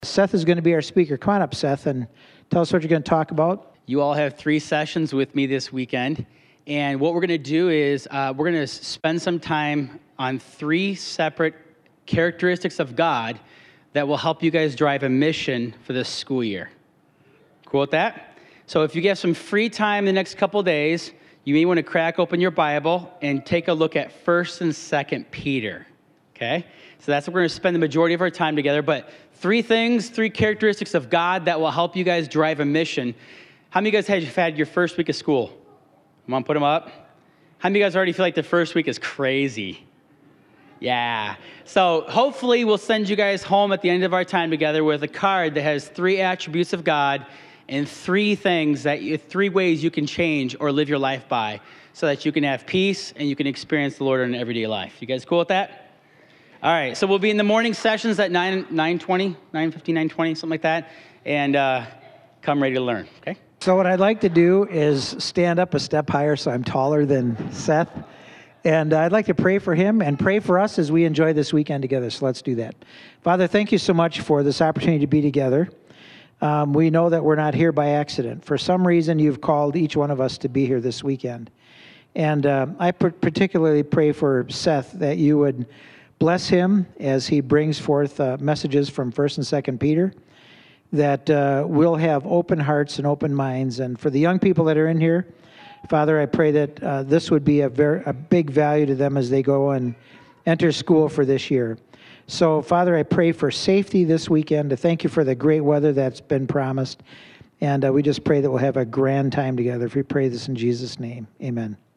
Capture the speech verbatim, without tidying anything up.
Seth is going to be our speaker. Come on up, Seth, and tell us what you're going to talk about. You all have three sessions with me this weekend. And what we're going to do is uh, we're going to spend some time on three separate characteristics of God that will help you guys drive a mission for this school year. Cool with that? So if you get some free time the next couple days, you may want to crack open your Bible and take a look at First and Second Peter. Okay? So that's what we're going to spend the majority of our time together. But three things, three characteristics of God that will help you guys drive a mission. How many of you guys have had your first week of school? Come on, put them up. How many of you guys already feel like the first week is crazy? Yeah. So hopefully we'll send you guys home at the end of our time together with a card that has three attributes of God and three things that you, three ways you can change or live your life by so that you can have peace and you can experience the Lord in everyday life. You guys cool with that? All right. So we'll be in the morning sessions at nine, nine twenty, nine fifteen, nine twenty, something like that. And uh, come ready to learn. Okay? So what I'd like to do is stand up a step higher so I'm taller than Seth. And I'd like to pray for him and pray for us as we enjoy this weekend together. So let's do that. Father, thank you so much for this opportunity to be together. Um, we know that we're not here by accident. For some reason, you've called each one of us to be here this weekend. And uh, I particularly pray for Seth that you would bless him as he brings forth uh, messages from First and Second Peter, that uh, we'll have open hearts and open minds. And for the young people that are in here, Father, I pray that uh, this would be a very a big value to them as they go and enter school for this year. So, Father, I pray for safety this weekend. To thank you for the great weather that's been promised. And uh, we just pray that we'll have a grand time together. If we pray this in Jesus' name, amen.